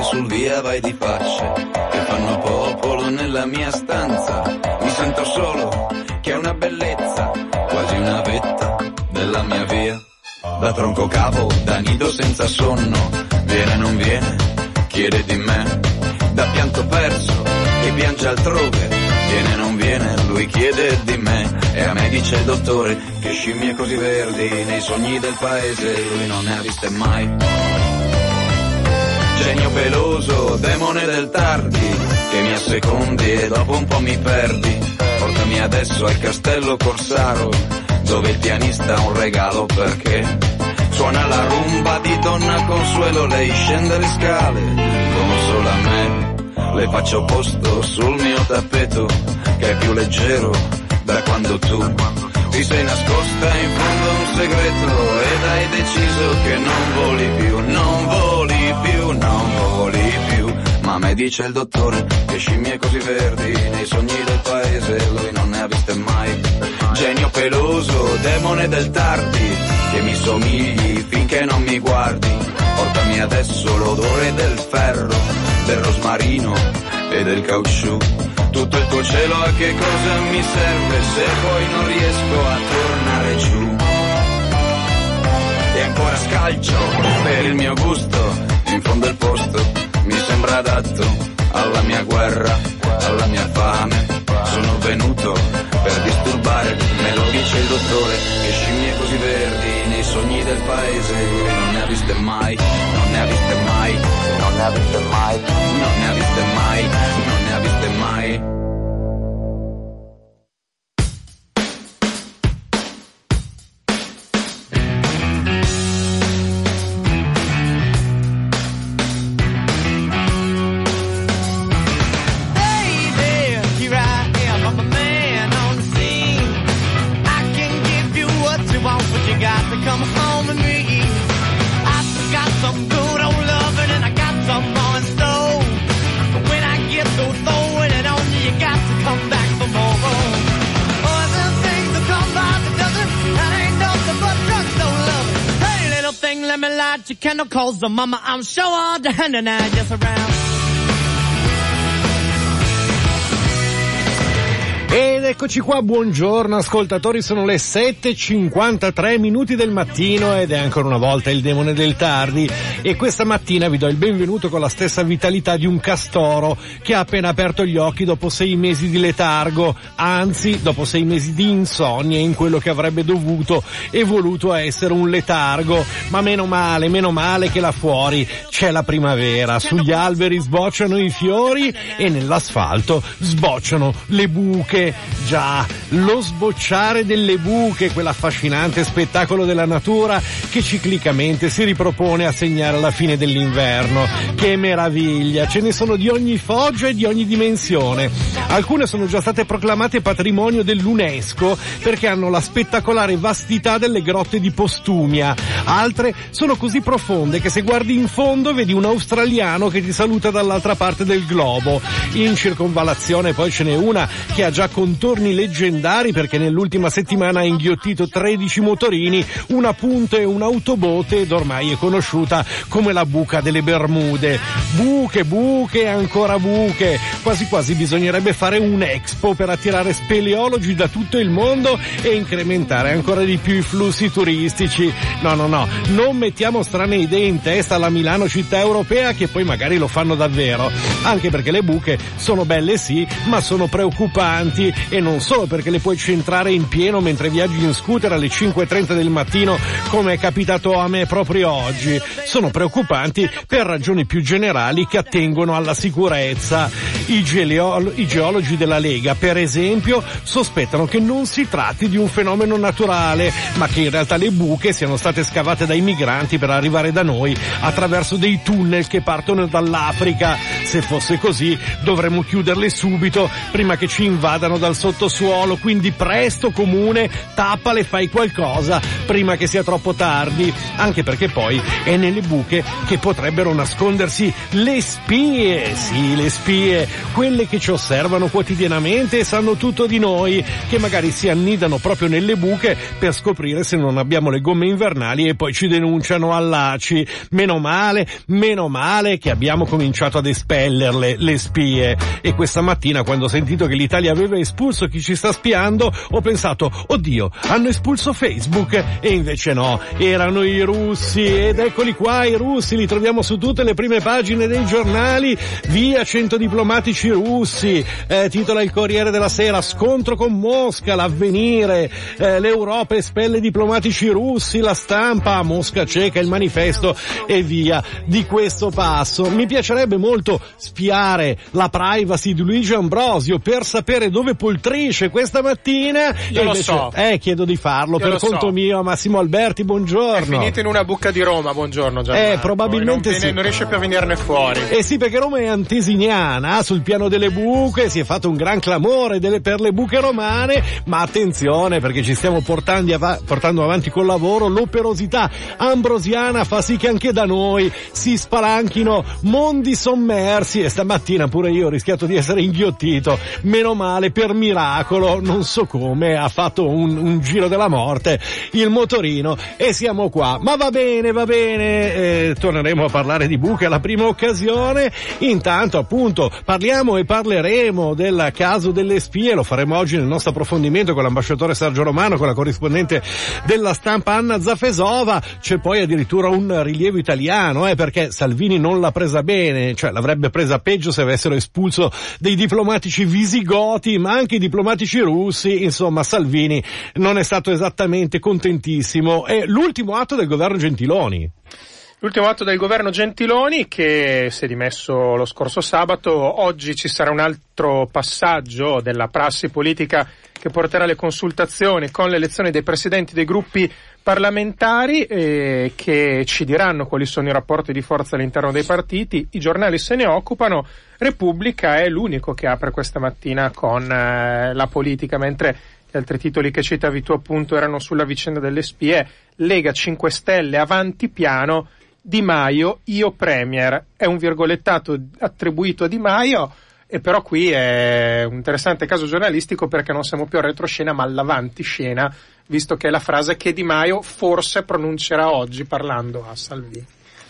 sul via vai di facce che fanno popolo nella mia stanza. Mi sento solo, che è una bellezza, quasi una vetta della mia via. Da tronco capo, da nido senza sonno, viene non viene, chiede di me. Da pianto perso, che piange altrove, viene non viene, lui chiede di me. E a me dice il dottore che scimmie così verdi nei sogni del paese lui non ne ha viste mai. Genio peloso, demone del tardi, che mi assecondi e dopo un po' mi perdi. Portami adesso al castello Corsaro, dove il pianista ha un regalo perché suona la rumba di Donna Consuelo. Lei scende le scale come solo a me, le faccio posto sul mio tappeto che è più leggero da quando tu ti sei nascosta in fondo a un segreto ed hai deciso che non voli più, non voli più, non voli più. Ma a me dice il dottore che scimmie così verdi nei sogni del paese lui non ne ha viste mai. Genio peloso, demone del tardi, che mi somigli finché non mi guardi. Portami adesso l'odore del ferro, del rosmarino e del caucciù. Tutto il tuo cielo a che cosa mi serve se poi non riesco a tornare giù. E ancora scalcio per il mio gusto, in fondo il posto mi sembra adatto alla mia guerra, alla mia fame. Sono venuto per disturbare, me lo dice il dottore, che scimmie così verdi nei sogni del paese lui non ne ha viste mai, non ne ha viste mai, non ne ha viste mai, non ne ha viste mai, non ne ha viste mai. Your chemicals, the mama, I'm sure all the hand and I just around. Ed eccoci qua, buongiorno ascoltatori, sono le 7:53 minuti del mattino ed è ancora una volta il demone del tardi e questa mattina vi do il benvenuto con la stessa vitalità di un castoro che ha appena aperto gli occhi dopo 6 mesi di letargo, anzi dopo 6 mesi di insonnia in quello che avrebbe dovuto e voluto essere un letargo, ma meno male che là fuori c'è la primavera, sugli alberi sbocciano i fiori e nell'asfalto sbocciano le buche. Già, lo sbocciare delle buche, quell'affascinante spettacolo della natura che ciclicamente si ripropone a segnare la fine dell'inverno. Che meraviglia, ce ne sono di ogni foggia e di ogni dimensione. Alcune sono già state proclamate patrimonio dell'UNESCO perché hanno la spettacolare vastità delle grotte di Postumia. Altre sono così profonde che se guardi in fondo vedi un australiano che ti saluta dall'altra parte del globo. In circonvallazione poi ce n'è una che ha già contorni leggendari perché nell'ultima settimana ha inghiottito 13 motorini, una punta e un'autobote ed ormai è conosciuta come la buca delle Bermude. Buche e ancora buche. Quasi quasi bisognerebbe fare un expo per attirare speleologi da tutto il mondo e incrementare ancora di più i flussi turistici. No, non mettiamo strane idee in testa alla Milano città europea che poi magari lo fanno davvero, anche perché le buche sono belle sì, ma sono preoccupanti e non solo perché le puoi centrare in pieno mentre viaggi in scooter alle 5:30 del mattino come è capitato a me proprio oggi. Sono preoccupanti per ragioni più generali che attengono alla sicurezza. I geologi della Lega, per esempio, sospettano che non si tratti di un fenomeno naturale, ma che in realtà le buche siano state scavate dai migranti per arrivare da noi attraverso dei tunnel che partono dall'Africa. Se fosse così dovremmo chiuderle subito prima che ci invadano dal sottosuolo giorno, quindi presto Comune, tappale, fai qualcosa prima che sia troppo tardi, anche perché poi è nelle buche che potrebbero nascondersi le spie, sì, le spie, quelle che ci osservano quotidianamente e sanno tutto di noi, che magari si annidano proprio nelle buche per scoprire se non abbiamo le gomme invernali e poi ci denunciano all'ACI. Meno male che abbiamo cominciato ad espellerle le spie. E questa mattina, quando ho sentito che l'Italia aveva espulso chi ci sta spiando, ho pensato, oddio, hanno espulso Facebook, e invece no, erano i russi. Ed eccoli qua i russi, li troviamo su tutte le prime pagine dei giornali. Via 100 diplomatici russi, titola il Corriere della Sera, scontro con Mosca, l'Avvenire, l'Europa espelle diplomatici russi, La Stampa, Mosca cieca il Manifesto e via di questo passo. Mi piacerebbe molto spiare la privacy di Luigi Ambrosio per sapere dove poltrisce questa mattina. Io lo so. Chiedo di farlo per conto mio a Massimo Alberti. Buongiorno. È finito in una buca di Roma. Buongiorno Gianmarco. Probabilmente non riesce più a venirne fuori. Sì, perché Roma è antesignana, sul piano delle buche si è fatto un gran clamore per le buche romane, ma attenzione, perché ci stiamo portando avanti col lavoro. L'operosità ambrosiana fa sì che anche da noi si spalanchino mondi sommersi, e stamattina pure io ho rischiato di essere inghiottito. Meno male, per miracolo, non so come, ha fatto un giro della morte il motorino e siamo qua. Ma va bene, torneremo a parlare di buche alla prima occasione. Intanto appunto parliamo e parleremo del caso delle spie, lo faremo oggi nel nostro approfondimento con l'ambasciatore Sergio Romano, con la corrispondente della Stampa Anna Zafesova. C'è poi addirittura un rilievo italiano, perché Salvini non l'ha presa bene, cioè l'avrebbe presa peggio se avessero espulso dei diplomatici visigoti, ma anche i diplomatici russi. Insomma, Salvini non è stato esattamente contentissimo. È l'ultimo atto del governo Gentiloni. L'ultimo atto del governo Gentiloni, che si è dimesso lo scorso sabato. Oggi ci sarà un altro passaggio della prassi politica che porterà alle consultazioni con l'elezione dei presidenti dei gruppi parlamentari, che ci diranno quali sono i rapporti di forza all'interno dei partiti. I giornali se ne occupano. Repubblica è l'unico che apre questa mattina con la politica, mentre gli altri titoli che citavi tu appunto erano sulla vicenda delle spie. Lega 5 Stelle avanti piano, Di Maio, io premier. È un virgolettato attribuito a Di Maio, e però qui è un interessante caso giornalistico, perché non siamo più a retroscena ma all'avantiscena, visto che è la frase che Di Maio forse pronuncerà oggi parlando a Salvini.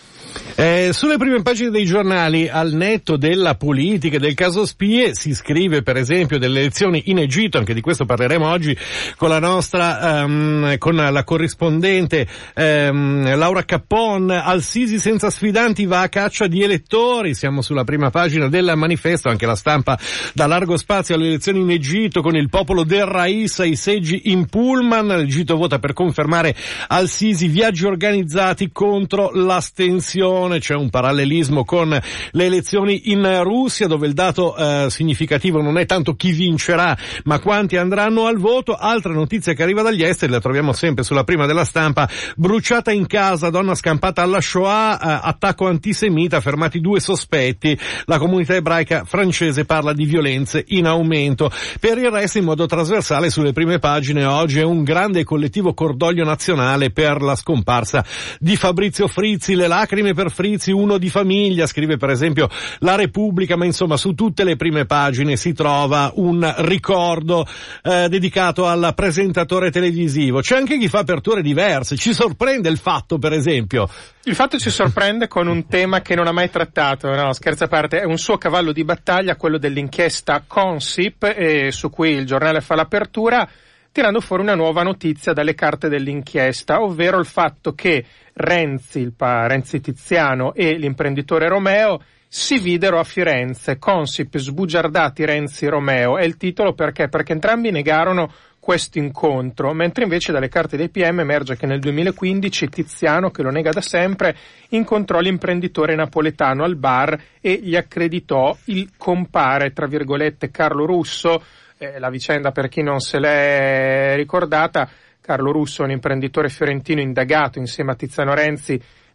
Sulle prime pagine dei giornali, al netto della politica e del caso spie, si scrive per esempio delle elezioni in Egitto. Anche di questo parleremo oggi con la nostra con la corrispondente Laura Cappon. Al-Sisi senza sfidanti va a caccia di elettori. Siamo sulla prima pagina del Manifesto. Anche la Stampa dà largo spazio alle elezioni in Egitto, con il popolo del Rais ai seggi in pullman. L'Egitto vota per confermare Al-Sisi, viaggi organizzati contro l'astensione. C'è un parallelismo con le elezioni in Russia, dove il dato significativo non è tanto chi vincerà, ma quanti andranno al voto. Altra notizia che arriva dagli esteri, la troviamo sempre sulla prima della Stampa: bruciata in casa, donna scampata alla Shoah, attacco antisemita, fermati 2 sospetti. La comunità ebraica francese parla di violenze in aumento. Per il resto, in modo trasversale, sulle prime pagine oggi è un grande collettivo cordoglio nazionale per la scomparsa di Fabrizio Frizzi. Le lacrime per Frizzi, uno di famiglia, scrive per esempio la Repubblica, ma insomma su tutte le prime pagine si trova un ricordo dedicato al presentatore televisivo. C'è anche chi fa aperture diverse. Ci sorprende il Fatto, per esempio. Il Fatto ci sorprende con un tema che non ha mai trattato, no, scherzi a parte, è un suo cavallo di battaglia, quello dell'inchiesta Consip, su cui il giornale fa l'apertura, tirando fuori una nuova notizia dalle carte dell'inchiesta, ovvero il fatto che Renzi Tiziano e l'imprenditore Romeo si videro a Firenze. Consip, sbugiardati Renzi e Romeo, è il titolo. Perché entrambi negarono questo incontro, mentre invece dalle carte dei PM emerge che nel 2015 Tiziano, che lo nega da sempre, incontrò l'imprenditore napoletano al bar e gli accreditò il compare, tra virgolette, Carlo Russo. La vicenda, per chi non se l'è ricordata: Carlo Russo, un imprenditore fiorentino indagato insieme a Tiziano Renzi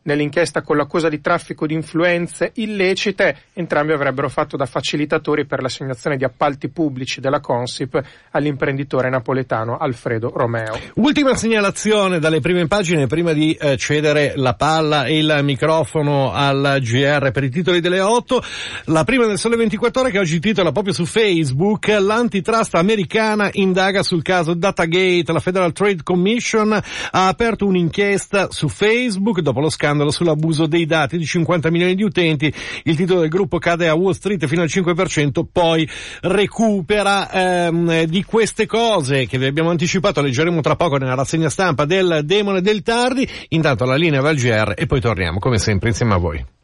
nell'inchiesta con l'accusa di traffico di influenze illecite. Entrambi avrebbero fatto da facilitatori per l'assegnazione di appalti pubblici della Consip all'imprenditore napoletano Alfredo Romeo. Ultima segnalazione dalle prime pagine prima di cedere la palla e il microfono al GR per i titoli delle 8. La prima del Sole 24 Ore, che oggi titola proprio su Facebook: l'antitrust americana indaga sul caso Datagate. La Federal Trade Commission ha aperto un'inchiesta su Facebook dopo lo scandalo sull'abuso dei dati di 50 milioni di utenti. Il titolo del gruppo cade a Wall Street fino al 5%, poi recupera. Di queste cose che vi abbiamo anticipato leggeremo tra poco nella rassegna stampa del Demone del Tardi. Intanto la linea va al GR e poi torniamo come sempre insieme a voi.